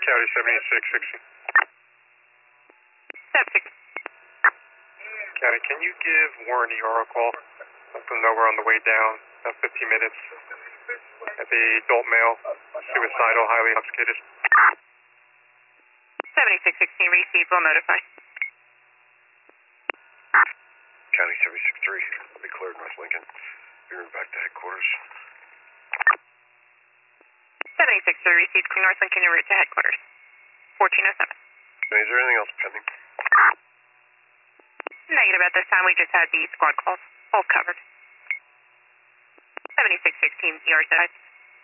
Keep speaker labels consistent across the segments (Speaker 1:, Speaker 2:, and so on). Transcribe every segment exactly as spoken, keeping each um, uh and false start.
Speaker 1: County seventy-six sixty.
Speaker 2: seventy-six.
Speaker 1: County, can you give Warren E R a call? Let them know we're on the way down, about fifteen minutes. At the adult male, suicidal, highly intoxicated.
Speaker 2: seventy-six sixteen, received, will notify.
Speaker 1: County seventy-six three, will be cleared, West Lincoln. You're back to headquarters.
Speaker 2: seventy-six three, received, Queen North Lincoln, en route to headquarters. fourteen oh seven.
Speaker 1: Is there anything else pending?
Speaker 2: Negative at this time, we just had the squad calls, all covered. seventy-six sixteen, E R side.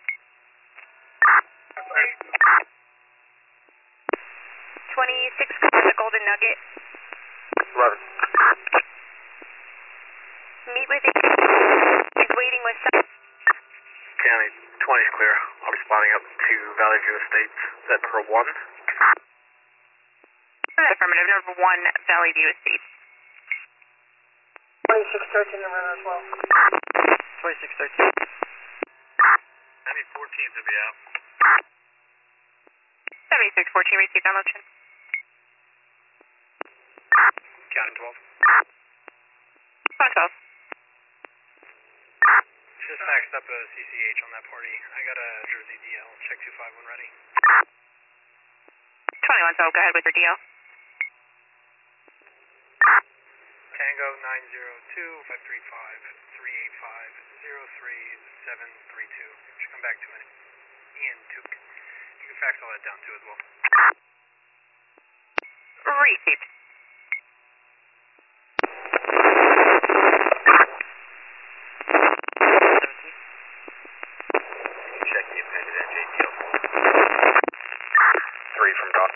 Speaker 2: twenty-six, the Golden Nugget.
Speaker 1: eleven.
Speaker 2: Meet with you. He's waiting with some.
Speaker 1: County twenty is clear. I'll be spotting up to Valley View Estates. Is that number one?
Speaker 2: Affirmative, number one, Valley View Estates.
Speaker 3: twenty-six thirteen, number as well.
Speaker 1: twenty-six thirteen. I need fourteen to be out.
Speaker 2: seventy-six fourteen, received on location.
Speaker 1: County twelve.
Speaker 2: one twelve.
Speaker 1: Just maxed up a C C H on that party. I got a Jersey D L. Check two five one ready.
Speaker 2: twenty-one twelve, go ahead with your D L.
Speaker 1: Tango nine zero two five three five three eight five zero three seven three two. Should come back to an Ian Took. You can fax all that down too as well.
Speaker 2: Received.
Speaker 1: Check the appended N J D L. Three from Doc.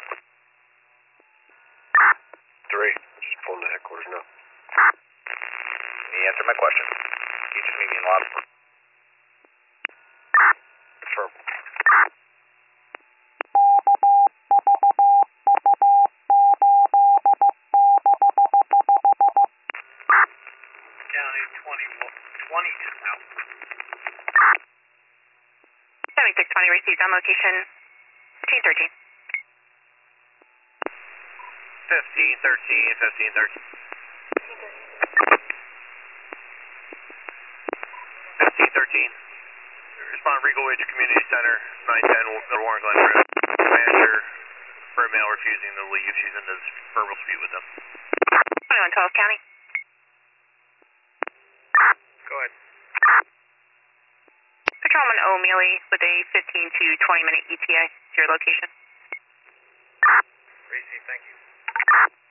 Speaker 1: Three. Just pulling to headquarters now.
Speaker 4: He answered my question. You just meet me in lobby.
Speaker 1: Confirm. County twenty, twenty is out.
Speaker 2: seventy-six twenty, received on location. fifteen thirteen.
Speaker 4: fifteen thirteen, fifteen thirteen. fifteen thirteen. Respond Regal Ridge Community Center, nine ten, Warren Glen Road. Manager for a male refusing to leave. She's in this verbal dispute with them.
Speaker 2: twenty-one twelve, County.
Speaker 1: Go ahead.
Speaker 2: Patrolman O'Mealy with a fifteen to twenty minute E T A to your location.
Speaker 1: Racing, thank you.